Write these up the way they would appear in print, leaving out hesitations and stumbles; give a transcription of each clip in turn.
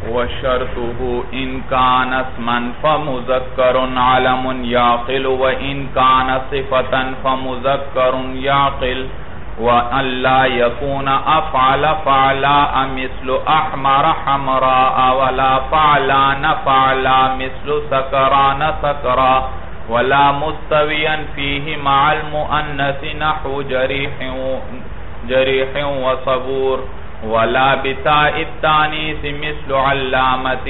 وشرطه إن كان اسما فمذكر علم يعقل وإن كان صفة فمذكر يعقل وأن لا يكون أفعل فعلاء مثل أحمر حمراء ولا فعلان فعلا مثل سكران سكرا ولا مستويا فيه مع المؤنث نحو جريح وصبور ولا بتاء التانيث مثل علامة.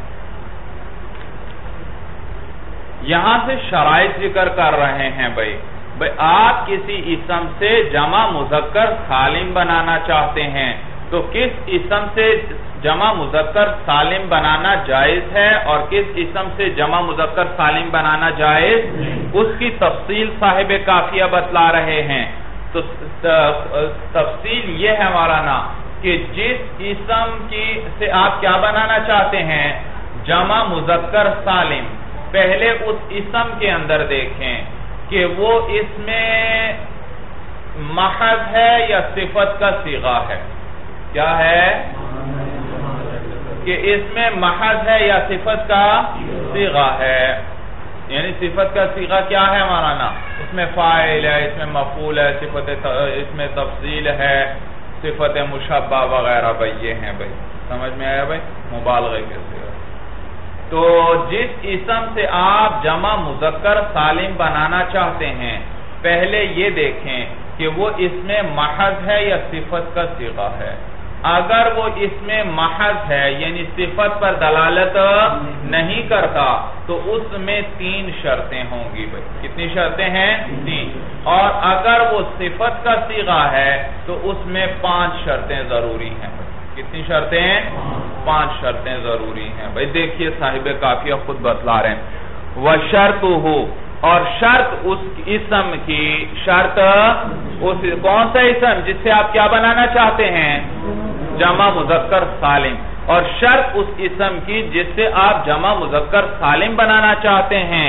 یہاں سے شرائط ذکر کر رہے ہیں بھائی آپ کسی اسم سے جمع مذکر سالم بنانا چاہتے ہیں تو کس اسم سے جمع مذکر سالم بنانا جائز ہے اور کس اسم سے جمع مذکر سالم بنانا جائز اس کی تفصیل صاحب کافیہ بتلا رہے ہیں. تو تفصیل یہ ہے مولانا کہ جس اسم سے آپ کیا بنانا چاہتے ہیں جمع مذکر سالم پہلے اس اسم کے اندر دیکھیں کہ وہ اس میں محض ہے یا صفت کا صیغہ ہے. کیا ہے کہ اس میں محض ہے یا صفت کا صیغہ ہے. یعنی صفت کا صیغہ کیا ہے مولانا اس میں فاعل ہے اس میں مفعول ہے اس میں تفضیل ہے صفت مشبہ وغیرہ بھائی یہ ہیں بھائی سمجھ میں آیا بھائی مبالغے کے صیغہ. تو جس اسم سے آپ جمع مذکر سالم بنانا چاہتے ہیں پہلے یہ دیکھیں کہ وہ اس میں محض ہے یا صفت کا صیغہ ہے. اگر وہ اس میں محض ہے یعنی صفت پر دلالت نہیں کرتا تو اس میں 3 شرطیں ہوں گی بھائی. کتنی شرطیں ہیں 3. اور اگر وہ صفت کا صیغہ ہے تو اس میں 5 شرطیں ضروری ہیں بھائی. کتنی شرطیں ہیں 5 شرطیں ضروری ہیں بھائی. دیکھیے صاحب کافیہ خود بتلا رہے ہیں وَشَرْطُهُ اور شرط اس اسم کی شرط کون سا اسم جس سے آپ کیا بنانا چاہتے ہیں جمع مذکر سالم اور شرط اس اسم کی جس سے آپ جمع مذکر سالم بنانا چاہتے ہیں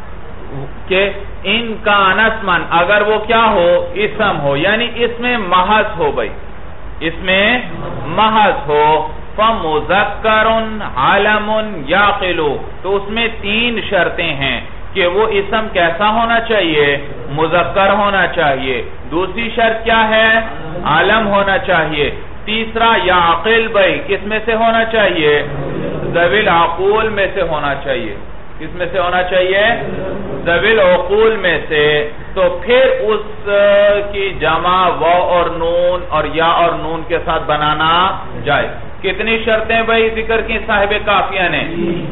کہ ان کا اسمن اگر وہ کیا ہو اسم ہو یعنی اس میں محض ہو بھائی اس میں محض ہو فَمُذَكَّرٌ عَلَمٌ يَعْقِلُ تو اس میں 3 شرطیں ہیں کہ وہ اسم کیسا ہونا چاہیے مذکر ہونا چاہیے. دوسری شرط کیا ہے عالم ہونا چاہیے. تیسرا یعقل بھائی کس میں سے ہونا چاہیے ذوی العقول میں سے ہونا چاہیے. کس میں سے ہونا چاہیے ذوی العقول میں سے. تو پھر اس کی جمع و اور نون اور یا اور نون کے ساتھ بنانا جائے. کتنی شرطیں بھائی ذکر کی صاحب کافیہ نے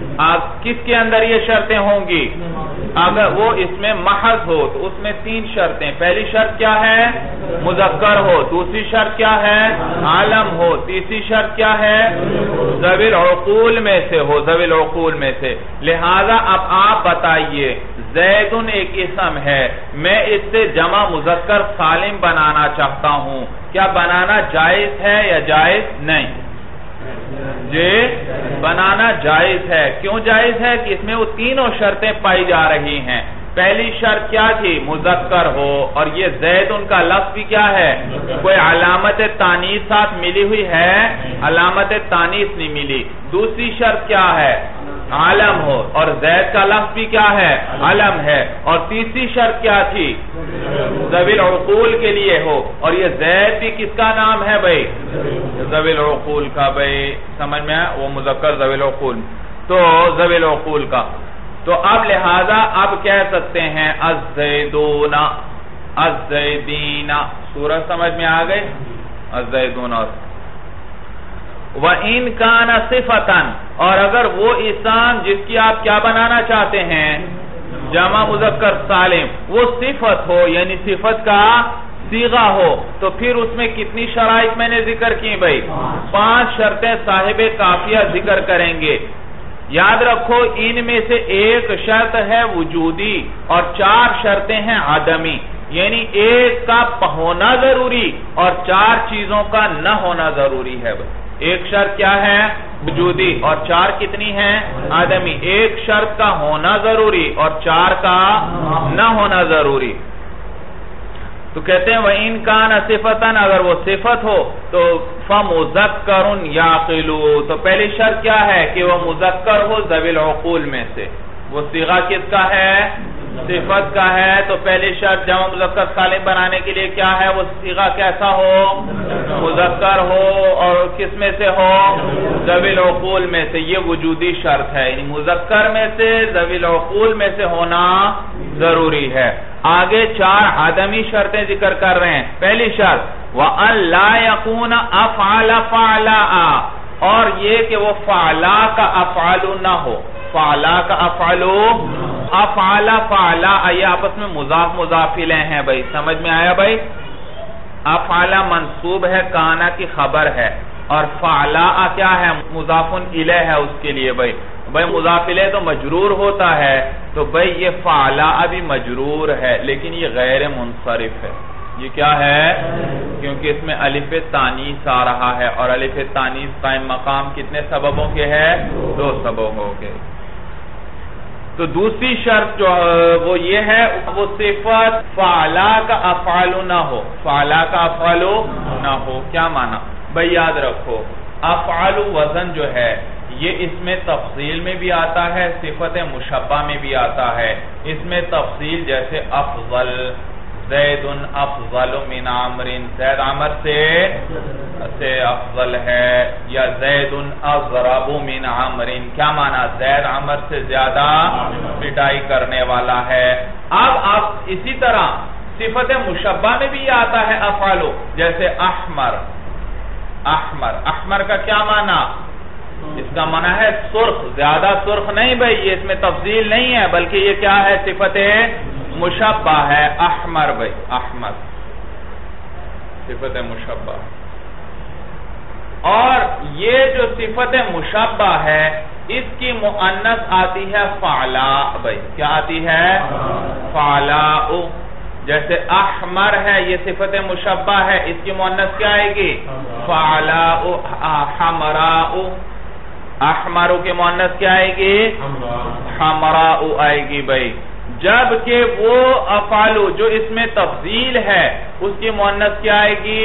کس کے اندر یہ شرطیں ہوں گی اگر وہ اس میں محض ہو تو اس میں 3 شرطیں. پہلی شرط کیا ہے مذکر ہو. دوسری شرط کیا ہے عالم ہو. تیسری شرط کیا ہے ذوی العقول میں سے ہو ذوی العقول میں سے. لہذا اب آپ بتائیے زیدن ایک اسم ہے میں اس سے جمع مذکر سالم بنانا چاہتا ہوں کیا بنانا جائز ہے یا جائز نہیں جی بنانا جائز ہے. کیوں جائز ہے کہ اس میں وہ 3 شرطیں پائی جا رہی ہیں. پہلی شرط کیا تھی مذکر ہو اور یہ زید ان کا لفظ بھی کیا ہے کوئی علامت تانیث ساتھ ملی ہوئی ہے علامت تانیث نہیں ملی. دوسری شرط کیا ہے عالم ہو اور زید کا لفظ بھی کیا ہے علم ہے. اور تیسری شرط کیا تھی ذوی العقول کے لیے ہو اور یہ زید بھی کس کا نام ہے بھائی ذوی العقول کا بھائی سمجھ میں وہ مذکر ذوی العقول تو ذوی العقول کا. تو اب لہذا اب کہہ سکتے ہیں الزیدون الزیدین سورہ سمجھ میں آ گئی الزیدون. وَإِن كَانَ صِفَةً اور اگر وہ اسم جس کی آپ کیا بنانا چاہتے ہیں جمع مذکر سالم وہ صفت ہو یعنی صفت کا صیغہ ہو تو پھر اس میں کتنی شرائط میں نے ذکر کی بھائی 5 شرطیں صاحب کافیہ ذکر کریں گے. یاد رکھو ان میں سے ایک شرط ہے وجودی اور 4 شرطیں ہیں عدمی یعنی ایک کا ہونا ضروری اور 4 چیزوں کا نہ ہونا ضروری ہے بھائی. ایک شرط کیا ہے وجودی اور 4 کتنی ہیں عدمی. ایک شرط کا ہونا ضروری اور 4 کا نہ ہونا ضروری. تو کہتے ہیں وَإِن كَانَ صِفَةً، اگر وہ صفت ہو تو فَمُذَكَّرٌ يَعْقِلُ، تو پہلی شرط کیا ہے کہ وہ مذکر ہو ذوی العقول میں سے. وہ صیغہ کس کا ہے؟ صفت کا ہے. تو پہلی شرط جمع مذکر سالم بنانے کے لیے کیا ہے؟ وہ صیغہ کیسا ہو؟ مذکر ہو. اور کس میں سے ہو؟ ذوی العقول میں سے. یہ وجودی شرط ہے، یعنی مذکر میں سے ذوی العقول میں سے ہونا ضروری ہے. آگے 4 عدمی شرطیں ذکر کر رہے ہیں. پہلی شرط وَأَن لَا يَكُونَ أَفْعَلَ فَعْلَا، اور یہ کہ وہ فعلا کا افعال نہ ہو. فعلا کا افعالو، افعال فعلا، یہ آپس میں مضاف مضافلے ہیں بھائی. سمجھ میں آیا بھائی؟ افعال منصوب ہے، کانا کی خبر ہے، اور فعلا کیا ہے؟ مضاف الیہ ہے اس کے لیے بھائی. بھائی مضاف الیہ تو مجرور ہوتا ہے، تو بھائی یہ فعلا ابھی مجرور ہے، لیکن یہ غیر منصرف ہے. یہ کیا ہے؟ کیونکہ اس میں الف تانیث آ رہا ہے، اور الف تانیث قائم مقام کتنے سببوں کے ہے؟ 2 سببوں کے. تو دوسری شرط جو وہ یہ ہے وہ صفت فعلا کا افعال نہ ہو. فعلا کا افعال نہ ہو کیا معنی؟ بھائی یاد رکھو افعال وزن جو ہے یہ اس میں تفصیل میں بھی آتا ہے، صفت مشبہ میں بھی آتا ہے. اس میں تفصیل جیسے افضل، زید افضل من عمر، زید عمر سے افضل ہے، یا زید اضرب من عمر، کیا معنی؟ زید عمر سے زیادہ پٹائی کرنے والا ہے. اب آپ اسی طرح صفت مشبہ میں بھی آتا ہے افعالو، جیسے احمر. احمر، احمر کا کیا معنی؟ اس کا معنی ہے سرخ. زیادہ سرخ نہیں بھائی، یہ اس میں تفضیل نہیں ہے، بلکہ یہ کیا ہے؟ صفت مشبہ ہے. احمر بھائی، احمر صفت مشبہ. اور یہ جو صفت مشبہ ہے اس کی مؤنث آتی ہے فعلا بھائی. کیا آتی ہے؟ فعلا. جیسے احمر ہے یہ صفت مشبہ ہے، اس کی مؤنث کیا آئے گی؟ فعلا. حمراء، احمرو کی مؤنث کیا آئے گی؟ حمراء آئے گی بھائی. جبکہ وہ افعالو جو اس میں تفضیل ہے اس کی مؤنث کیا آئے گی؟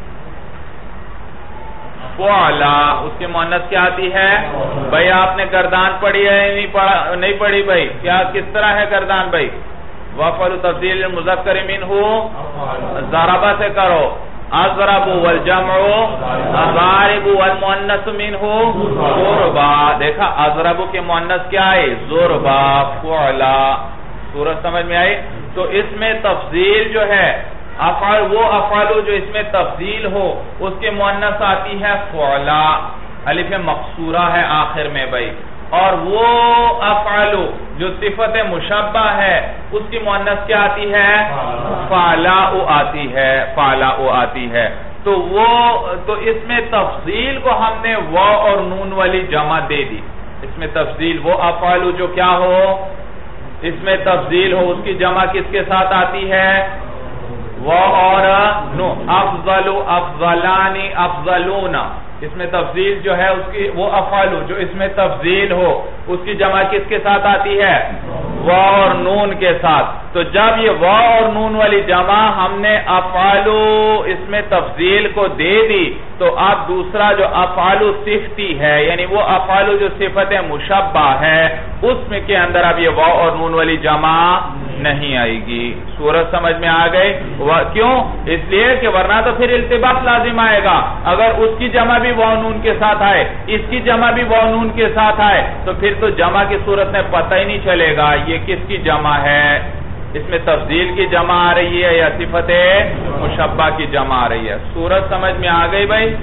فعلا. اس کی مؤنث کیا آتی ہے؟ بھائی آپ نے گردان پڑھی ہے نہیں پڑھی بھائی؟ کیا کس طرح ہے گردان بھائی؟ وفعل تفضیل المذکر منہ ضربہ سے کرو. اضرب والجمع ضارب والمؤنث منہ ضربا. دیکھا اضرب کے مؤنث کیا ہے؟ ضربا. فعلا. صورت سمجھ میں آئی؟ تو اس میں تفضیل جو ہے افعال، وہ افعالو جو اس میں تفضیل ہو اس کے مؤنث آتی ہے فعلا، الف مقصورہ ہے آخر میں بھائی. اور وہ افعالو جو صفت مشبہ ہے اس کی مؤنث کیا آتی ہے؟ فعلا آتی ہے. فعلا آتی ہے. تو اس میں تفضیل کو ہم نے واو اور نون والی جمع دے دی. اس میں تفضیل وہ افعالو جو کیا ہو؟ اس میں تفضیل ہو، اس کی جمع کس کے ساتھ آتی ہے؟ واو اور نون. افضل، افضلانی، افضلون. اس میں تفضیل جو ہے اس کی وہ افعالو جو اس میں تفضیل ہو اس کی جمع کس کے ساتھ آتی ہے؟ واو اور نون کے ساتھ. تو جب یہ واو اور نون والی جمع ہم نے افعالو اس میں تفضیل کو دے دی تو اب دوسرا جو افعالو صفتی ہے یعنی وہ افعالو جو صفت مشبہ ہے اس میں کے اندر اب یہ واو اور نون والی جمع نہیں آئے گی. صورت سمجھ میں آ گئی؟ کیوں؟ اس لیے کہ ورنہ تو پھر التباس لازم آئے گا. اگر اس کی جمع بھی واو نون کے ساتھ آئے، اس کی جمع بھی واو نون کے ساتھ آئے تو پھر تو جمع کی صورت میں پتہ ہی نہیں چلے گا یہ کس کی جمع ہے. اس میں تفضیل کی جمع آ رہی ہے یا صفت مشبہ کی جمع آ رہی ہے. صورت سمجھ میں آ گئی بھائی؟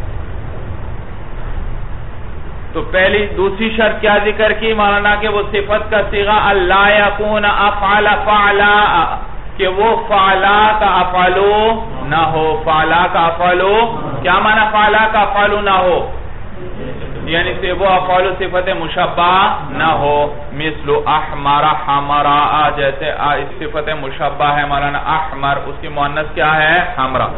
تو پہلی دوسری شرط کیا ذکر کی مولانا کہ وہ صفت کا صیغہ اللہ یکون افعل فعلا، کہ وہ فعلا کا افعلو نہ ہو. فعلا کا افعلو کیا معنی؟ فعلا کا افعلو نہ ہو یعنی سے وہ افعلو صفت مشبہ نہ ہو. مثل احمر حمراء، جیسے صفت مشبہ ہے مولانا احمر، اس کی مؤنث کیا ہے؟ حمراء.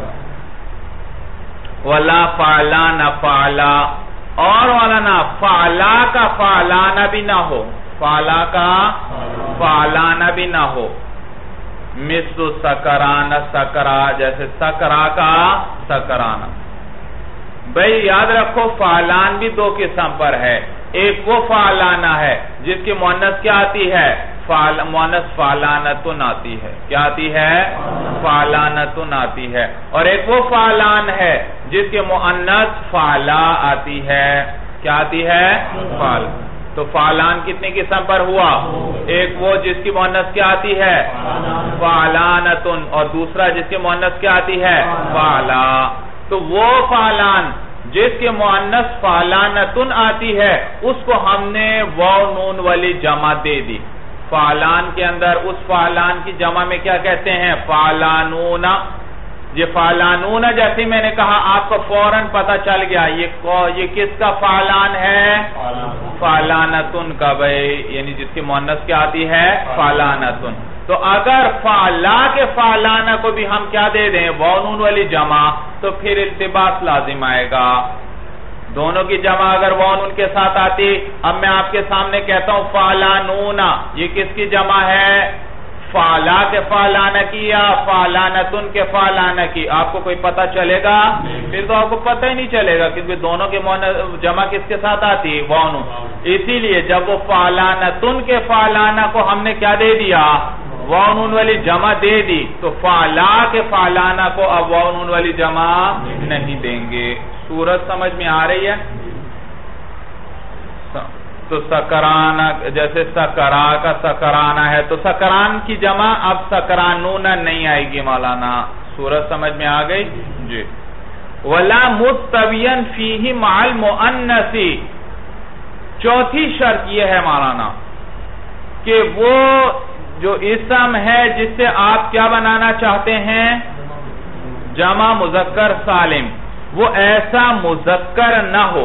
ولا فعلان فعلا، اور مولانا فعلا کا فعلانہ بھی نہ ہو. فعلا کا فعلانہ بھی نہ ہو. مثل سکران سکرا، جیسے سکرا کا سکرانا. بھئی یاد رکھو فعلان بھی دو قسم پر ہے. ایک وہ فعلانہ ہے جس کی مؤنث کیا آتی ہے؟ مؤنث فعلانتن آتی ہے. کیا آتی ہے؟ فعلانتن آتی ہے. اور ایک وہ فعلان ہے جس کی مؤنث فعلا آتی ہے. کیا آتی ہے؟ فعل. تو فعلان کتنی قسم پر ہوا؟ ایک وہ جس کی مؤنث کیا آتی ہے؟ فعلانتن. اور دوسرا جس کی مؤنث کیا آتی ہے؟ فعلا. تو وہ فعلان جس کے مؤنث فعلانتن آتی ہے اس کو ہم نے واو نون والی جمع دے دی. فعلان کے اندر اس فعلان کی جمع میں کیا کہتے ہیں؟ فعلانون. یہ فعلانون جیسے میں نے کہا آپ کو فوراً پتا چل گیا یہ کس کا فعلان ہے؟ فعلانتن کا. بھئی یعنی جس کی مؤنث کیا آتی ہے؟ فعلانتن. تو اگر فعلا کے فعلانہ کو بھی ہم کیا دے دیں؟ واو نون والی جمع، تو پھر التباس لازم آئے گا. دونوں کی جمع اگر واو نون کے ساتھ آتی، اب میں آپ کے سامنے کہتا ہوں فعلانون، یہ کس کی جمع ہے؟ فعلا کے فعلانہ کی یا فعلانتن کے فعلانہ کی؟ آپ کو کوئی پتہ چلے گا؟ پھر تو آپ کو پتہ ہی نہیں چلے گا، کیونکہ دونوں کے جمع کس کے ساتھ آتی؟ واو نون. اسی لیے جب وہ فعلانتن کے فعلانہ کو ہم نے کیا دے دیا؟ واو نون والی جمع دے دی، تو فعلا کے فعلانہ کو اب واو نون والی جمع نہیں دیں گے. صورت سمجھ میں آ رہی ہے؟ تو سکرانہ جیسے سکرا کا سکرانہ ہے، تو سکران کی جمع اب سکرانون نہیں آئے گی مولانا. صورت سمجھ میں آ گئی جی. وَلَا مُسْتَوِيًا فِيهِ مَعَ الْمُؤَنَّثِ. چوتھی شرط یہ ہے مولانا کہ وہ جو اسم ہے جس سے آپ کیا بنانا چاہتے ہیں؟ جمع مذکر سالم، وہ ایسا مذکر نہ ہو،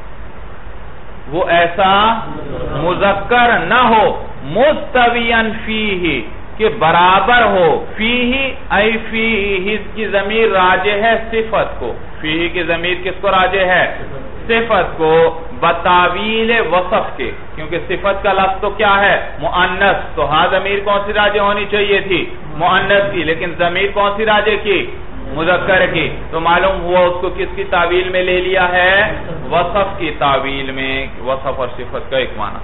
وہ ایسا مذکر نہ ہو مستویاً فیہ کہ برابر ہو. فیہ ای فیہ کی ضمیر راجع ہے صفت کو. فیہ کی ضمیر کس کو راجع ہے؟ صفت کو. بتاویل وصف کے، کیونکہ صفت کا لفظ تو کیا ہے؟ مؤنث. تو ہاں ضمیر کون سی راجع ہونی چاہیے تھی؟ مؤنث کی. لیکن ضمیر کون سی راجع کی؟ مذکر کی. تو معلوم ہوا اس کو کس کی تعویل میں لے لیا ہے؟ وصف کی تعویل میں. وصف اور صفت کا ایک معنی.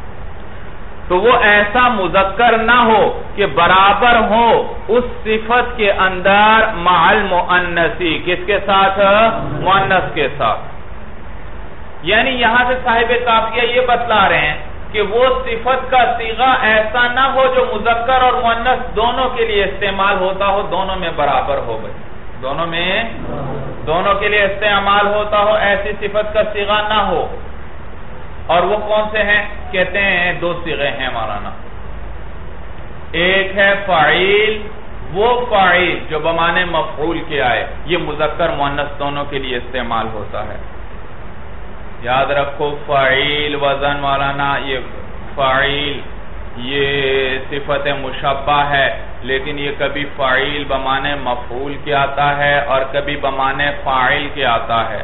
تو وہ ایسا مذکر نہ ہو کہ برابر ہو اس صفت کے اندر مع المؤنثی. کس کے ساتھ؟ مؤنث کے ساتھ. یعنی یہاں سے صاحب قافیہ یہ بتلا رہے ہیں کہ وہ صفت کا صیغہ ایسا نہ ہو جو مذکر اور مؤنث دونوں کے لیے استعمال ہوتا ہو، دونوں میں برابر ہو. بھائی دونوں کے لیے استعمال ہوتا ہو، ایسی صفت کا صیغہ نہ ہو. اور وہ کون سے ہیں؟ کہتے ہیں دو صیغے ہیں مولانا. ایک ہے فاعل، وہ فاعل جو بمعنی مفعول کے آئے، یہ مذکر مؤنث دونوں کے لیے استعمال ہوتا ہے. یاد رکھو فاعل وزن مولانا، یہ فاعل یہ صفت مشبہ ہے، لیکن یہ کبھی فاعل بمعنی مفعول کے آتا ہے اور کبھی بمعنی فاعل کے آتا ہے.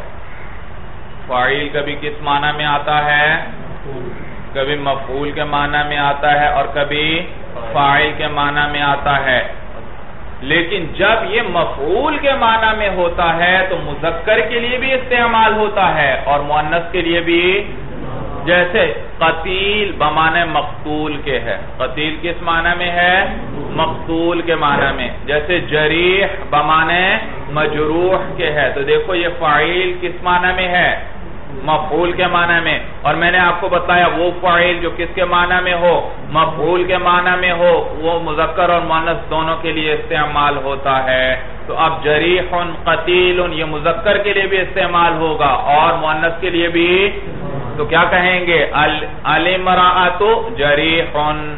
فاعل کبھی کس معنی میں آتا ہے؟ کبھی مفعول کے معنی میں آتا ہے اور کبھی فاعل کے معنی میں آتا ہے. لیکن جب یہ مفعول کے معنی میں ہوتا ہے تو مذکر کے لیے بھی استعمال ہوتا ہے اور مؤنث کے لیے بھی. جیسے قتیل بمعنی مقتول کے ہے. قتیل کس معنی میں ہے؟ مقتول کے معنی میں. جیسے جریح بمعنی مجروح کے ہے. تو دیکھو یہ فاعل کس معنی میں ہے؟ مفعول کے معنی میں. اور میں نے آپ کو بتایا وہ فاعل جو کس کے معنی میں ہو؟ مفعول کے معنی میں ہو، وہ مذکر اور مؤنث دونوں کے لیے استعمال ہوتا ہے. تو اب جریح قتیل یہ مذکر کے لیے بھی استعمال ہوگا اور مؤنث کے لیے بھی. تو کیا کہیں گے؟ الامرأۃ جریح،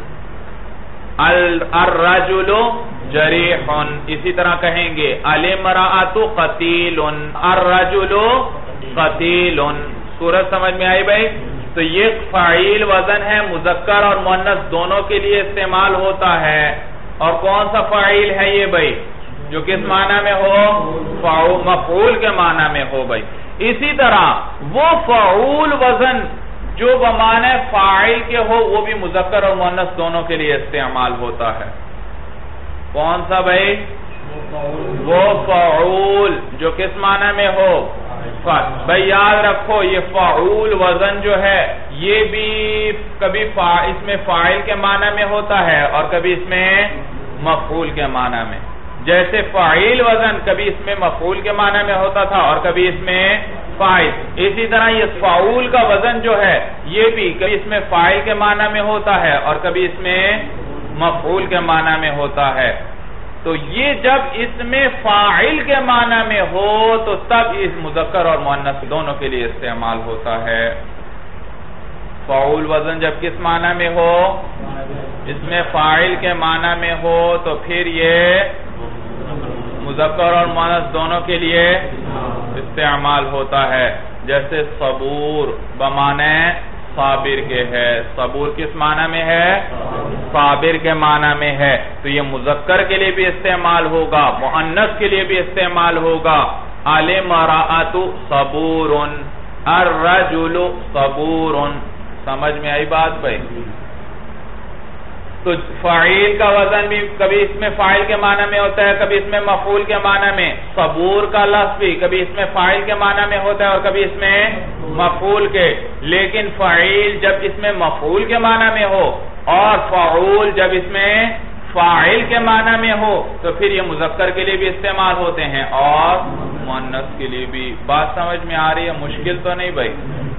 الرجل جریح. اسی طرح کہیں گے الامرأۃ قتیل، الرجل قتیل. صورت سمجھ میں آئی بھائی؟ تو یہ فاعل وزن ہے، مذکر اور مؤنث دونوں کے لیے استعمال ہوتا ہے. اور کون سا فاعل ہے یہ بھائی؟ جو کس معنی میں ہو؟ مفعول کے معنی میں ہو بھائی. اسی طرح وہ فعول وزن جو بمعنی فاعل کے ہو وہ بھی مذکر اور مؤنث دونوں کے لیے استعمال ہوتا ہے. کون سا بھائی؟ وہ فعول جو کس معنی میں ہو؟ بھائی یاد رکھو یہ فعول وزن جو ہے یہ بھی کبھی اس میں فاعل کے معنی میں ہوتا ہے اور کبھی اس میں مفعول کے معنی میں. جیسے فاعل وزن کبھی اس میں مفعول کے معنی میں ہوتا تھا اور کبھی اس میں فاعل. اسی طرح یہ فعول کا وزن جو ہے یہ بھی کبھی اس میں فاعل کے معنی میں ہوتا ہے اور کبھی اس میں مفعول کے معنی میں ہوتا ہے. تو یہ جب اس میں فاعل کے معنی میں ہو تو تب اس مذکر اور مؤنث دونوں کے لیے استعمال ہوتا ہے. فعول وزن جب کس معنی میں ہو؟ اس میں فاعل کے معنی میں ہو تو پھر یہ مذکر اور مؤنث دونوں کے لیے استعمال ہوتا ہے. جیسے صبور بمعنی صابر کے ہے. صبور کس معنی میں ہے؟ صابر کے معنی میں ہے. تو یہ مذکر کے لیے بھی استعمال ہوگا، مؤنث کے لیے بھی استعمال ہوگا. المرأۃ صبور، الرجل صبور. سمجھ میں آئی بات بھائی؟ تو فاعل کا وزن بھی کبھی اس میں فاعل کے معنی میں ہوتا ہے، کبھی اس میں مفعول کے معنی میں. صبور کا لفظ بھی کبھی اس میں فاعل کے معنی میں ہوتا ہے اور کبھی اس میں مفعول کے. لیکن فاعل جب اس میں مفعول کے معنی میں ہو اور فعول جب اس میں فاعل کے معنی میں ہو تو پھر یہ مذکر کے لیے بھی استعمال ہوتے ہیں اور مؤنث کے لیے بھی. بات سمجھ میں آ رہی ہے؟ مشکل تو نہیں بھائی؟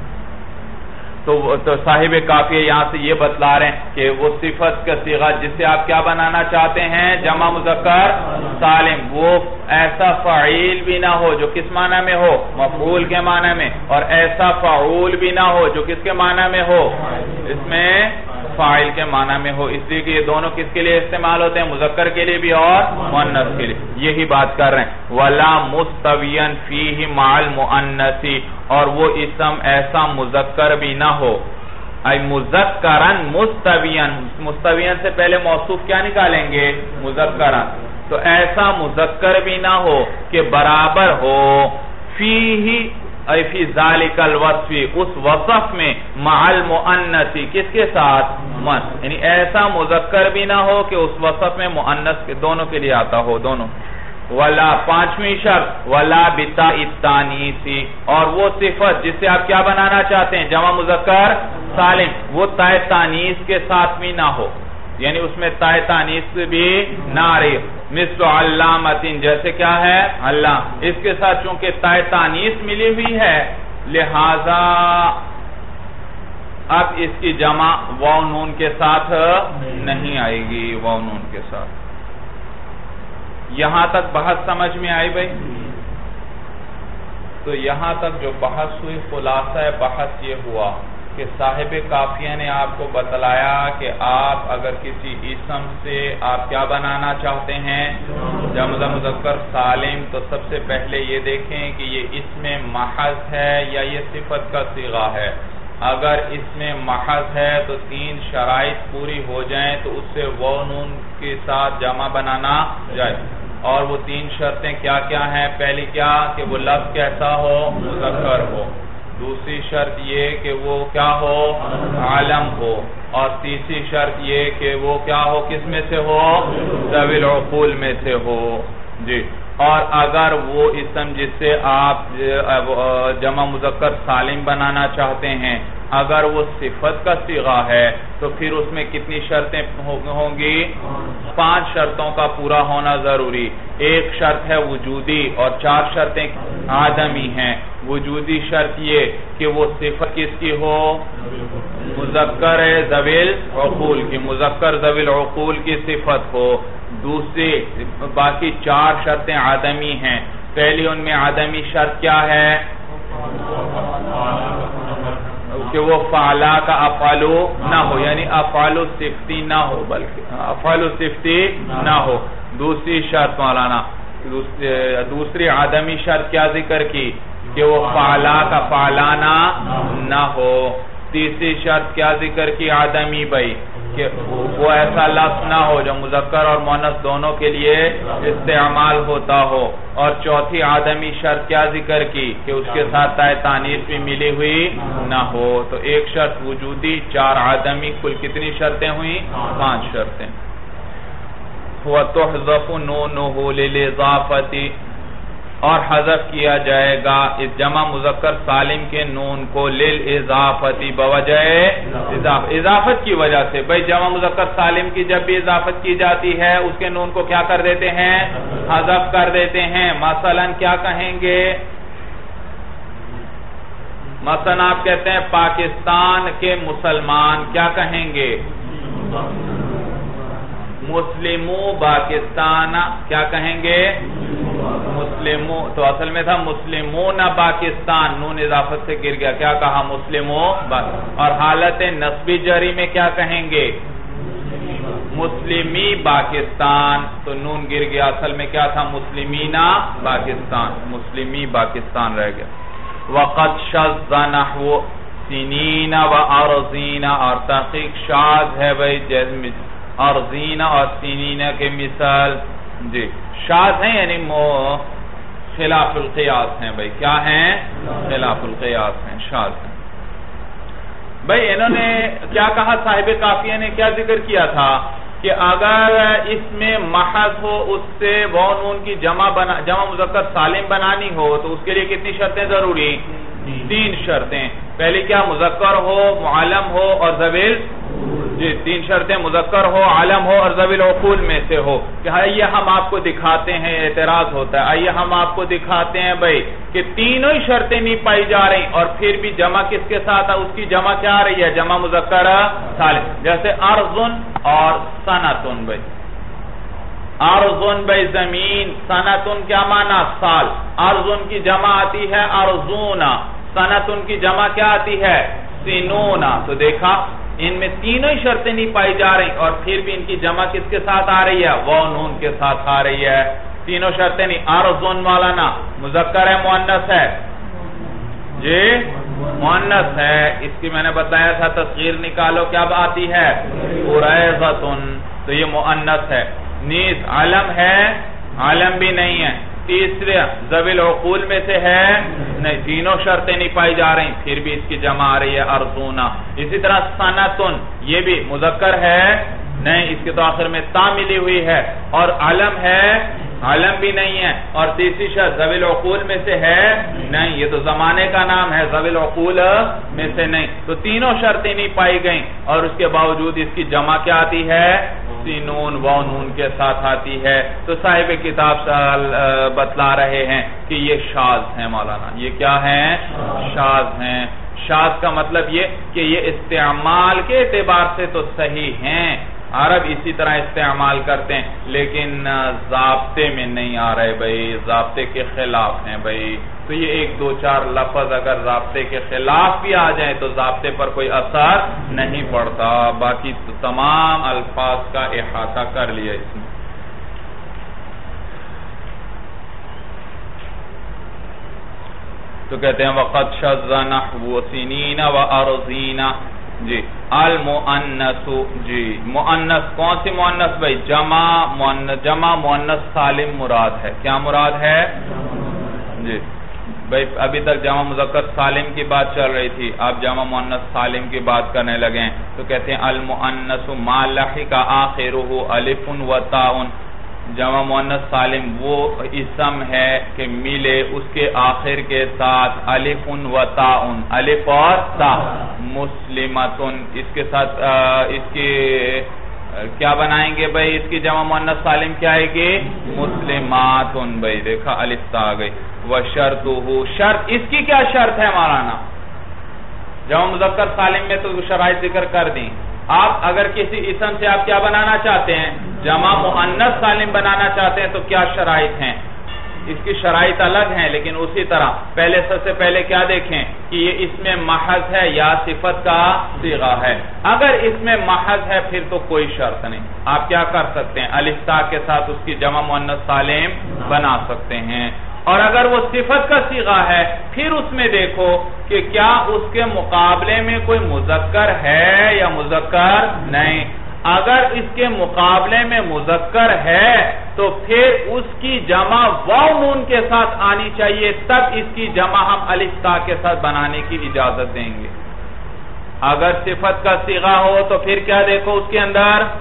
تو صاحب کافیہ یہاں سے یہ بتلا رہے ہیں کہ وہ صفت کا صیغہ جس سے آپ کیا بنانا چاہتے ہیں جمع مذکر سالم، وہ ایسا فعیل بھی نہ ہو جو کس معنی میں ہو؟ مفعول کے معنی میں، اور ایسا فعول بھی نہ ہو جو کس کے معنی میں ہو؟ اس میں فاعل کے معنی میں ہو. اس لیے کہ یہ دونوں کس کے لیے استعمال ہوتے ہیں؟ مذکر کے لیے بھی اور مؤنث کے لیے. یہی بات کر رہے ہیں. وَلَا مُسْتَوِيًا فِيهِ مَعَ الْمُؤَنَّثِ، اور وہ اسم ایسا مذکر بھی نہ ہو. اے مذکرن مستویاً، مستویاً سے پہلے موصوف کیا نکالیں گے؟ مذکرن. تو ایسا مذکر بھی نہ ہو کہ برابر ہو فیہ اے فی ذالک الوصف، اس وصف میں مع المؤنث کس کے ساتھ؟ مؤنث. یعنی ایسا مذکر بھی نہ ہو کہ اس وصف میں مؤنث کے دونوں کے لیے آتا ہو دونوں. ولا پانچویں شرط ولا بتاء التانیث، اور وہ صفت جس سے آپ کیا بنانا چاہتے ہیں جمع مذکر سالم، وہ تاء تانیث کے ساتھ بھی نہ ہو. یعنی اس میں تاء تانیث بھی نہ آ رہی. مثل علامۃ، جیسے کیا ہے؟ علام. اس کے ساتھ چونکہ تاء تانیث ملی ہوئی ہے لہذا اب اس کی جمع واو نون کے ساتھ نہیں آئے گی، واو نون کے ساتھ. یہاں تک بحث سمجھ میں آئی بھائی؟ تو یہاں تک جو بحث ہوئی خلاصہ بحث یہ ہوا کہ صاحب کافیہ نے آپ کو بتلایا کہ آپ اگر کسی اسم سے آپ کیا بنانا چاہتے ہیں جمع مذکر سالم، تو سب سے پہلے یہ دیکھیں کہ یہ اسم محض ہے یا یہ صفت کا صیغہ ہے. اگر اس میں محض ہے تو تین شرائط پوری ہو جائیں تو اس سے واو نون کے ساتھ جمع بنانا جائے. اور وہ تین شرطیں کیا کیا ہیں؟ پہلی کیا کہ وہ لفظ کیسا ہو؟ مذکر ہو. دوسری شرط یہ کہ وہ کیا ہو؟ عالم ہو. اور تیسری شرط یہ کہ وہ کیا ہو؟ کس میں سے ہو؟ ذوی العقول میں سے ہو. جی. اور اگر وہ اسم جس سے آپ جمع مذکر سالم بنانا چاہتے ہیں اگر وہ صفت کا صیغہ ہے تو پھر اس میں کتنی شرطیں ہوں گی؟ 5 شرطوں کا پورا ہونا ضروری. ایک شرط ہے وجودی اور 4 شرطیں آدمی ہیں. وجودی شرط یہ کہ وہ صفت کس کی ہو؟ مذکر ذوی العقول کی، مذکر ذوی العقول کی صفت ہو. دوسری باقی 4 شرطیں آدمی ہیں. پہلی ان میں آدمی شرط کیا ہے؟ کہ وہ فعلا کا افعالو نہ ہو، یعنی افعالو صفتی نہ ہو بلکہ افعالو صفتی نہ ہو. دوسری شرط مولانا دوسری آدمی شرط کیا ذکر کی؟ کہ وہ فعلا کا فعلانا نہ ہو. تیسری شرط کیا ذکر کی آدمی بھائی؟ کہ وہ ایسا لفظ نہ ہو جو مذکر اور مؤنث دونوں کے لیے استعمال ہوتا ہو. اور چوتھی آدمی شرط کیا ذکر کی؟ کہ اس کے ساتھ تاء تانیث بھی ملی ہوئی نہ ہو. تو ایک شرط وجودی، 4 آدمی، کل کتنی شرطیں ہوئیں؟ 5 شرطیں. وَتُحْذَفُ نُونُهُ لِلْإِضَافَةِ اور حذف کیا جائے گا اس جمع مذکر سالم کے نون کو لِلْإِضَافَةِ بوجہ اضافت کی وجہ سے. بھئی جمع مذکر سالم کی جب بھی اضافت کی جاتی ہے اس کے نون کو کیا کر دیتے ہیں؟ حذف کر دیتے ہیں. مثلا کیا کہیں گے؟ مثلا آپ کہتے ہیں پاکستان کے مسلمان، کیا کہیں گے؟ مسلمو پاکستان، کیا کہیں گے؟ مسلمو. تو اصل میں تھا مسلمون پاکستان، نون اضافت سے گر گیا، کیا کہا؟ مسلمو. اور حالت نصبی جری میں کیا کہیں گے؟ مسلمی پاکستان، تو نون گر گیا، اصل میں کیا تھا؟ مسلمینا پاکستان، مسلمی پاکستان رہ گیا. وَقَدْ شَذَّ نَحْوُ سِنِينَ وَأَرْضِينَ اور تحقیق شاذ ہے بھئی ارضین اور سنین کے مثال. جی شاذ ہیں یعنی خلاف القیاس ہیں بھئی. کیا ہیں؟ خلاف القیاس ہیں، شاذ ہیں. بھئی انہوں نے کیا کہا؟ صاحب قافیہ نے کیا ذکر کیا تھا کہ اگر اس میں محض ہو اس سے واو نون کی جمع مذکر سالم بنانی ہو تو اس کے لیے کتنی شرطیں ضروری؟ 3 شرطیں. پہلی کیا؟ مذکر ہو، معلم ہو اور ذویل. جی 3 شرطیں مذکر ہو، عالم ہو اور ذوی العقول میں سے ہو. کہ آئیے ہم آپ کو دکھاتے ہیں، اعتراض ہوتا ہے، آئیے ہم آپ کو دکھاتے ہیں بھئی کہ تینوں ہی شرطیں نہیں پائی جا رہی اور پھر بھی جمع کس کے ساتھ؟ اس کی جمع کیا آ رہی ہے؟ جمع مذکر سالم. جیسے ارضن اور سنتن. بھئی ارضن بھئی زمین، سنتن کیا معنی؟ سال. ارضن کی جمع آتی ہے ارضونا، سنتن کی جمع کیا آتی ہے؟ سنونا. تو دیکھا ان میں تینوں ہی شرطیں نہیں پائی جا رہی اور پھر بھی ان کی جمع کس کے ساتھ آ رہی ہے؟ واو نون کے ساتھ آ رہی ہے. تینوں شرطیں نہیں. ارضن والا نا مذکر ہے مؤنث ہے؟ جی مؤنث ہے. اس کی میں نے بتایا تھا تصغیر نکالو، کیا آتی ہے؟ قریظۃن. تو یہ مؤنث ہے. نیز علم ہے؟ علم بھی نہیں ہے. تیسرے ذوی العقول میں سے ہے؟ نہیں. تینوں شرطیں نہیں پائی جا رہی پھر بھی اس کی جمع آ رہی ہے ارضونا. اسی طرح سنتن، یہ بھی مذکر ہے؟ نہیں. اس کے تو آخر میں تا ملی ہوئی ہے. اور علم ہے؟ علم بھی نہیں ہے. اور تیسری شرط ذوی العقول میں سے ہے؟ نہیں. یہ تو زمانے کا نام ہے، ذوی العقول میں سے نہیں. تو تینوں شرطیں نہیں پائی گئیں اور اس کے باوجود اس کی جمع کیا آتی ہے؟ سینون واو نون کے ساتھ آتی ہے. تو صاحب کتاب بتلا رہے ہیں کہ یہ شاذ ہیں مولانا. یہ کیا ہیں؟ شاذ ہیں. شاذ کا مطلب یہ کہ یہ استعمال کے اعتبار سے تو صحیح ہیں، عرب اسی طرح استعمال کرتے ہیں، لیکن ضابطے میں نہیں آ رہے بھئی، ضابطے کے خلاف ہیں بھئی. تو یہ 1 2 4 لفظ اگر ضابطے کے خلاف بھی آ جائیں تو ضابطے پر کوئی اثر نہیں پڑتا. باقی تمام الفاظ کا احاطہ کر لیا اس میں. تو کہتے ہیں وَقَدْ شَذَّ نَحْوُ سِنِينَ وَأَرْضِينَ. جی المؤنث. جی مؤنث کون سی مؤنث بھائی؟ جمع مؤنث سالم مراد ہے. کیا مراد ہے؟ جی بھائی ابھی تک جمع مذکر سالم کی بات چل رہی تھی، آپ جمع مؤنث سالم کی بات کرنے لگے ہیں. تو کہتے ہیں المؤنث ما لحق آخرہ الف و تاء. جمع مؤنث سالم وہ اسم ہے کہ ملے اس کے آخر کے ساتھ الف و تاء، الف اور تا. مسلمتن اس کے ساتھ اس کی کیا بنائیں گے بھئی؟ اس کی جمع مؤنث سالم کیا آئے گی؟ مسلماتن. بھئی دیکھا الف تا آ گئی. وشرطہ شرط، اس کی کیا شرط ہے مولانا؟ جمع مذکر سالم میں تو شرائط ذکر کر دیں. آپ اگر کسی اسم سے آپ کیا بنانا چاہتے ہیں؟ جمع مؤنث سالم بنانا چاہتے ہیں تو کیا شرائط ہیں؟ اس کی شرائط الگ ہیں، لیکن اسی طرح پہلے سب سے پہلے کیا دیکھیں کہ یہ اس میں محض ہے یا صفت کا صیغہ ہے. اگر اس میں محض ہے پھر تو کوئی شرط نہیں، آپ کیا کر سکتے ہیں؟ الف تا کے ساتھ اس کی جمع مؤنث سالم بنا سکتے ہیں. اور اگر وہ صفت کا صیغہ ہے پھر اس میں دیکھو کہ کیا اس کے مقابلے میں کوئی مذکر ہے یا مذکر نہیں. اگر اس کے مقابلے میں مذکر ہے تو پھر اس کی جمع واو نون کے ساتھ آنی چاہیے، تب اس کی جمع ہم الف تا کے ساتھ بنانے کی اجازت دیں گے. اگر صفت کا صیغہ ہو تو پھر کیا دیکھو اس کے اندر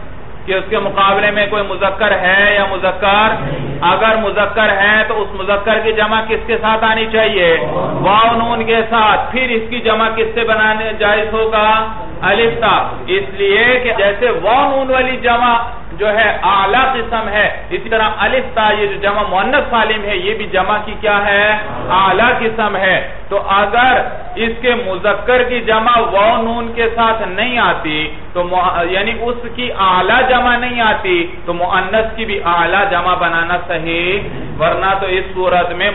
کہ اس کے مقابلے میں کوئی مذکر ہے یا مذکر؟ اگر مذکر ہے تو اس مذکر کی جمع کس کے ساتھ آنی چاہیے؟ واو نون کے ساتھ. پھر اس کی جمع کس سے بنانے جائز ہوگا؟ الف تا. اس لیے کہ جیسے واو نون والی جمع جو ہے اعلیٰ قسم ہے، اسی طرح الف تا یہ جو جمع مؤنث سالم ہے یہ بھی جمع کی کیا ہے؟ اعلیٰ قسم ہے. تو اگر اس کے مذکر کی جمع واو نون کے ساتھ نہیں آتی تو یعنی اس کی اعلیٰ جمع نہیں آتی تو مؤنث کی بھی اعلیٰ جمع بنانا صحیح، ورنہ تو اس صورت میں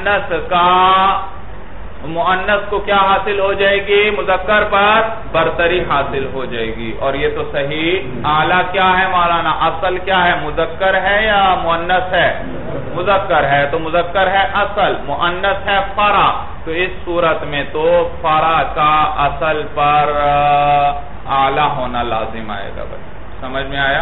مؤنث کو کیا حاصل ہو جائے گی؟ مذکر پر برتری حاصل ہو جائے گی. اور یہ تو صحیح اعلیٰ کیا ہے مولانا؟ اصل کیا ہے؟ مذکر ہے یا مؤنث ہے؟ مذکر ہے تو مذکر ہے اصل، مؤنث ہے فرع. تو اس صورت میں تو فرع کا اصل پر اعلیٰ ہونا لازم آئے گا. بھائی سمجھ میں آیا؟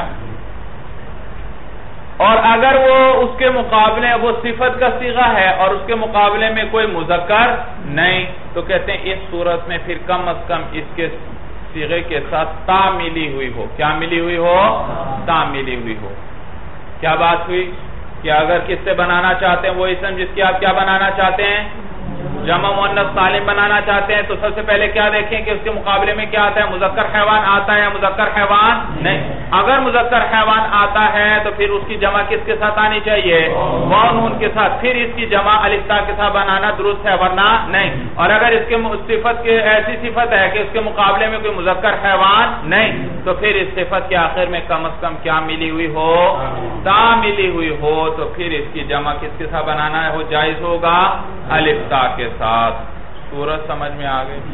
اور اگر وہ اس کے مقابلے وہ صفت کا صیغہ ہے اور اس کے مقابلے میں کوئی مذکر نہیں تو کہتے ہیں اس صورت میں پھر کم از کم اس کے صیغے کے ساتھ تا ملی ہوئی ہو. کیا ملی ہوئی ہو؟ تا ملی ہوئی ہو. کیا بات ہوئی کہ اگر کس سے بنانا چاہتے ہیں وہ اسم جس کی آپ کیا بنانا چاہتے ہیں؟ جمع مؤنث سالم بنانا چاہتے ہیں تو سب سے پہلے کیا دیکھیں کہ اس کے مقابلے میں کیا آتا ہے؟ مذکر حیوان آتا ہے یا مذکر حیوان نہیں. اگر مذکر حیوان آتا ہے تو پھر اس کی جمع کس کے ساتھ آنی چاہیے؟ واو نون کے ساتھ. پھر اس کی جمع الف تا کے ساتھ بنانا درست ہے ورنہ نہیں. اور اگر اس کے صفت کے ایسی صفت ہے کہ اس کے مقابلے میں کوئی مذکر حیوان نہیں تو پھر اس صفت کے آخر میں کم از کم کیا ملی ہوئی ہو؟ تا ملی ہوئی ہو. تو پھر اس کی جمع کس کے ساتھ بنانا ہے؟ وہ جائز ہوگا الف تا کے ساتھ. صورت سمجھ میں آ گئی؟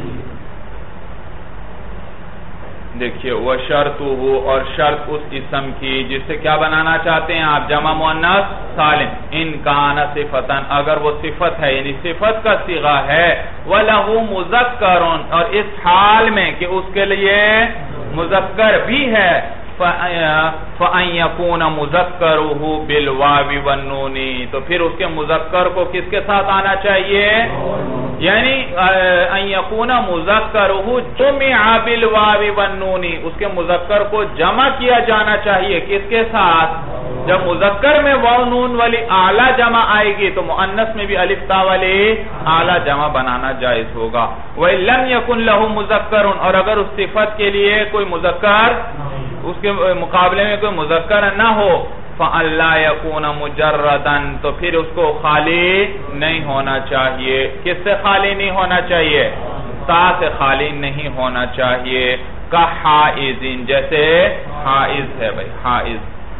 دیکھیے وہ شرط ہو اور شرط اس اسم کی جس سے کیا بنانا چاہتے ہیں آپ؟ جمع مؤنث سالم. ان کان صفتن اگر وہ صفت ہے یعنی صفت کا صیغہ ہے وَلَهُ مُذَكَّرٌ اور اس حال میں کہ اس کے لیے مذکر بھی ہے فَأَن يَكُونَ مُذَكَّرُهُ بِالْوَاوِ وَالنُّونِ تو پھر اس کے مذکر کو کس کے ساتھ آنا چاہیے؟ یعنی ان یکون مذکرہ جمع بالواو والنون اس کے مذکر کو جمع کیا جانا چاہیے کس کے ساتھ؟ جب مذکر میں واو نون والی اعلیٰ جمع آئے گی تو مؤنث میں بھی الف تا والی اعلیٰ جمع بنانا جائز ہوگا. وَإِن لَمْ يَكُنْ لَهُ مُذَكَّرٌ اور اگر اس صفت کے لیے کوئی مذکر اس کے مقابلے میں کوئی مذکر نہ ہو فَأَن لَا يَكُونَ مُجَرَّدًا تو پھر اس کو خالی نہیں ہونا چاہیے. کس سے خالی نہیں ہونا چاہیے؟ تا سے خالی نہیں ہونا چاہیے. کَحَائِزٍ جیسے حائز ہے بھائی حائز.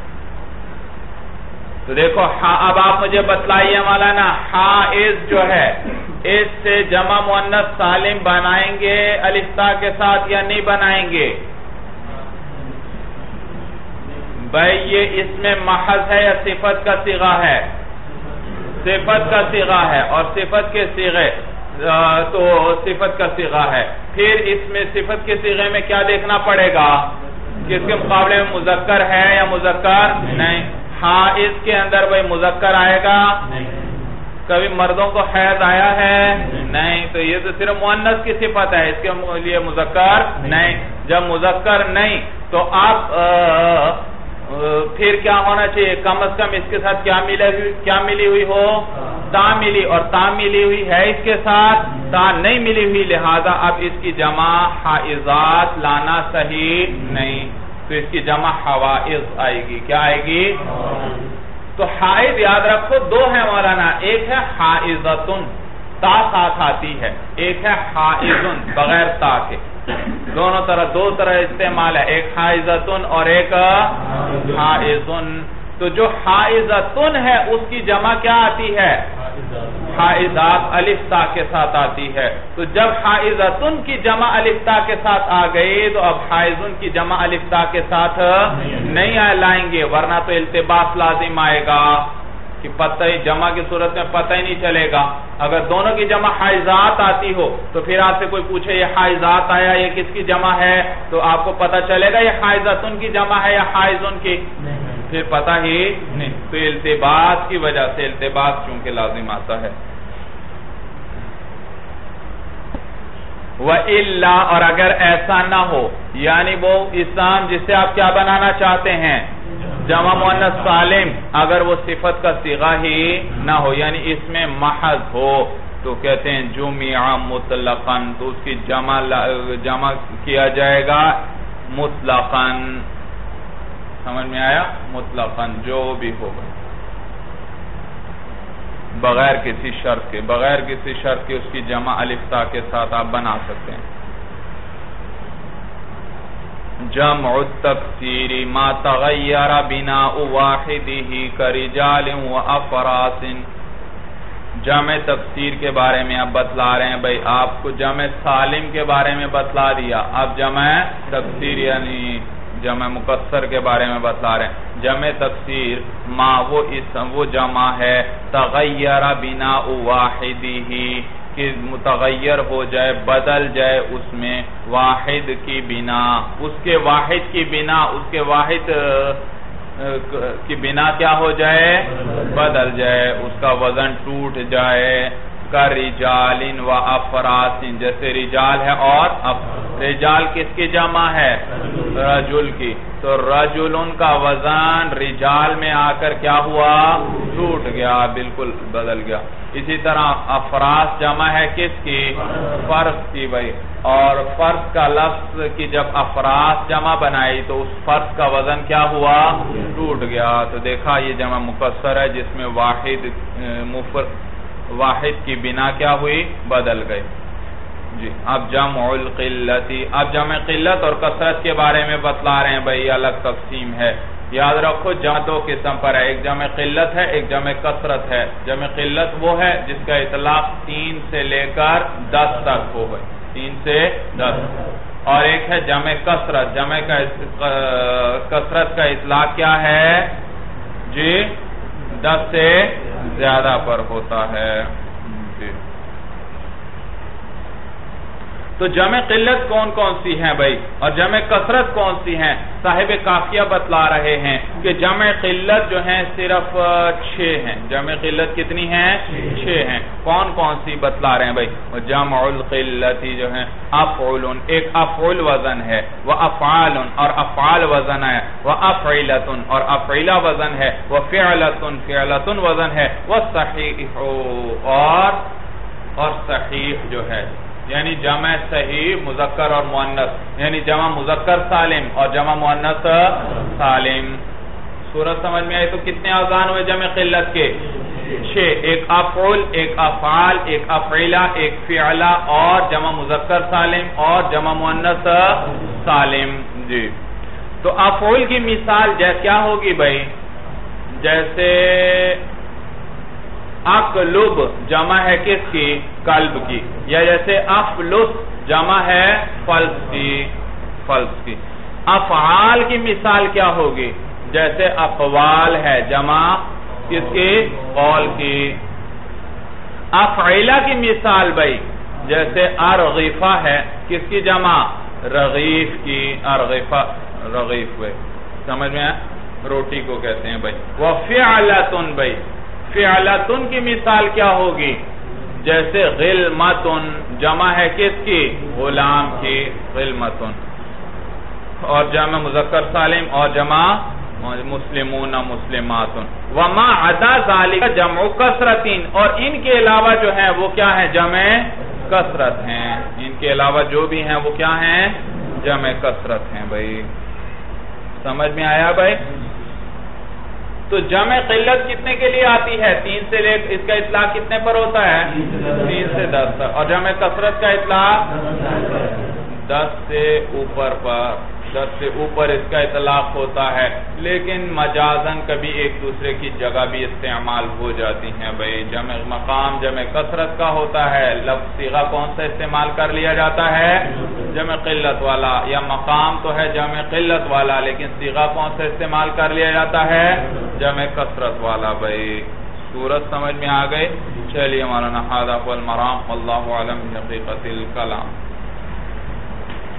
تو دیکھو اب آپ مجھے بتلائیے مولانا حائز جو ہے اس سے جمع مؤنث سالم بنائیں گے الف تا کے ساتھ یا نہیں بنائیں گے؟ بھائی یہ اس میں محض ہے یا صفت کا صیغہ ہے؟ صفت کا صیغہ ہے اور صفت کے صیغے تو صفت کا صیغہ ہے. پھر اس میں صفت کے صیغے میں کیا دیکھنا پڑے گا کہ اس کے مقابلے میں مذکر ہے یا مذکر نہیں. حائز کے اندر بھائی مذکر آئے گا؟ کبھی مردوں کو حیض آیا ہے؟ نہیں. تو یہ تو صرف مؤنث کی صفت ہے اس کے لیے مذکر نہیں. جب مذکر نہیں تو آپ پھر کیا ہونا چاہیے؟ کم از کم اس کے ساتھ کیا ملی ہوئی ہو؟ تا ملی. اور تا ملی ہوئی ہے اس کے ساتھ تا نہیں ملی ہوئی لہذا اب اس کی جمع حائزات لانا صحیح نہیں. تو اس کی جمع حوائز آئے گی. کیا آئے گی؟ تو حائز یاد رکھو دو ہے مولانا. ایک ہے حائزتن تا ساتھ آتی ہے, ایک ہے حائزن بغیر تا کے. دونوں طرح دو طرح استعمال ہے, ایک حائزتن اور ایک حائزن. تو جو حائزتن ہے اس کی جمع کیا آتی ہے؟ حائزات الف تا کے ساتھ آتی ہے. تو جب حائزتن کی جمع الف تا کے ساتھ آ گئی تو اب حائزن کی جمع الف تا کے ساتھ نہیں لائیں گے, ورنہ تو التباس لازم آئے گا کہ پتہ ہی جمع کی صورت میں پتہ ہی نہیں چلے گا. اگر دونوں کی جمع حائزات آتی ہو تو پھر آپ سے کوئی پوچھے یہ حائزات آیا یہ کس کی جمع ہے, تو آپ کو پتہ چلے گا یہ حائزتن کی جمع ہے یا حائزن کی, پھر پتہ ہی نہیں. تو التباس کی وجہ سے التباس چونکہ لازم آتا ہے. وَإِلَّا اور اگر ایسا نہ ہو، یعنی وہ اسم جسے آپ کیا بنانا چاہتے ہیں جمع مؤنث سالم، اگر وہ صفت کا صیغہ ہی نہ ہو، یعنی اس میں محض ہو، تو کہتے ہیں جمع مطلقاً، تو اس کی جمع کیا جائے گا مطلقاً. سمجھ میں آیا؟ مطلقاً جو بھی ہوگا، بغیر کسی شرط کے، بغیر کسی شرط کے اس کی جمع الف تا کے ساتھ آپ بنا سکتے ہیں. جمع التکسیر ما تغیر بناء واحدہ کرجال و افراس. جمع تکسیر کے بارے میں آپ بتلا رہے ہیں بھئی، آپ کو جمع سالم کے بارے میں بتلا دیا، اب جمع تکسیر یعنی جمع مکسر کے بارے میں بتلا رہے ہیں. جمع تکسیر ما وہ جمع ہے تغیر بناء واحدہ، کہ متغیر ہو جائے، بدل جائے اس میں واحد کی بنا، اس کے واحد کی بنا، اس کے واحد کی بنا کیا ہو جائے؟ بدل جائے، اس کا وزن ٹوٹ جائے. کا رجال و افراس، جیسے رجال ہے اور رجال کس کی جمع ہے؟ رجل کی، تو رجل کا وزن رجال میں آ کر کیا ہوا؟ ٹوٹ گیا، بالکل بدل گیا. اسی طرح افراس جمع ہے کس کی؟ فرس کی بھائی، اور فرس کا لفظ کی جب افراس جمع بنائی تو اس فرس کا وزن کیا ہوا؟ ٹوٹ گیا. تو دیکھا یہ جمع مکسر ہے جس میں واحد کی بنا کیا ہوئی؟ بدل گئی. جی اب جمع القلتی، اب جمع قلت اور کثرت کے بارے میں بتلا رہے ہیں بھائی، الگ تقسیم ہے. یاد رکھو جمع دو قسم پر ہے، ایک جمع قلت ہے، ایک جمع کثرت ہے. جمع قلت وہ ہے جس کا اطلاق 3 سے لے کر 10 تک ہو گئی، 3 سے 10. اور ایک ہے جمع کثرت. جمع کثرت کا اطلاق کیا ہے؟ جی 10 سے زیادہ پر ہوتا ہے. جی تو جمع قلت کون کون سی ہیں بھائی اور جمع کثرت کون سی ہیں؟ صاحب کافیہ بتلا رہے ہیں کہ جمع قلت جو ہیں صرف 6 ہیں. جمع قلت کتنی ہیں؟ 6 ہیں. کون کون سی بتلا رہے ہیں بھائی؟ جمع القلتی جو ہیں افعل، ایک افعل وزن ہے، وافعال اور افعال وزن ہے، وافعلۃ اور افعلہ وزن ہے، وفعلۃ فعلۃ وزن ہے، وصحیح اور صحیح جو ہے، یعنی جمع صحیح مذکر اور مؤنث، یعنی جمع مذکر سالم اور جمع مؤنث سالم. صورت سمجھ میں آئی؟ تو کتنے اوزان ہوئے جمع قلت کے؟ 6. ایک افعل، ایک افعال، ایک افعلہ، ایک فعلہ اور جمع مذکر سالم اور جمع مؤنث سالم. جی تو افعل کی مثال کیا ہوگی بھائی؟ جیسے اقلب جمع ہے کس کی؟ قلب کی. یا جیسے افلس جمع ہے فلس کی. افعال کی مثال کیا ہوگی؟ جیسے اقوال ہے جمع کس کی؟ قول کی. افعلہ کی مثال بھائی جیسے ارغفہ ہے کس کی جمع؟ رغیف کی. ارغفہ رغیف بھائی سمجھ میں آیا؟ روٹی کو کہتے ہیں بھائی. وفعلۃ بھائی فعلتن کی مثال کیا ہوگی؟ جیسے غلمتن جمع ہے کس کی؟ غلام کی. غلمتن اور جمع مذکر سالم اور جمع مسلمون مسلماتن. وما عدا ذالک جمع کثرتین، اور ان کے علاوہ جو ہیں وہ کیا ہیں؟ جمع کثرت ہیں. ان کے علاوہ جو بھی ہیں وہ کیا ہیں؟ جمع کثرت ہیں بھائی. سمجھ میں آیا بھائی؟ تو جمع قلت کتنے کے لیے آتی ہے؟ 3 سے لے، اس کا اطلاق کتنے پر ہوتا ہے؟ 3 سے 10 تک. اور جمع کثرت کا اطلاق 10 سے اوپر پر، 10 سے اوپر اس کا اطلاق ہوتا ہے. لیکن مجازن کبھی ایک دوسرے کی جگہ بھی استعمال ہو جاتی ہیں بھائی. جمع مقام جمع کثرت کا ہوتا ہے، لفظ صیغہ کون سا استعمال کر لیا جاتا ہے؟ جمع قلت والا. یا مقام تو ہے جمع قلت والا لیکن صیغہ کون سا استعمال کر لیا جاتا ہے؟ جمع کثرت والا بھائی. صورت سمجھ میں آ گئے؟ چلیے مولانا ھذا هو المرام واللہ اعلم بحقیقت الکلام.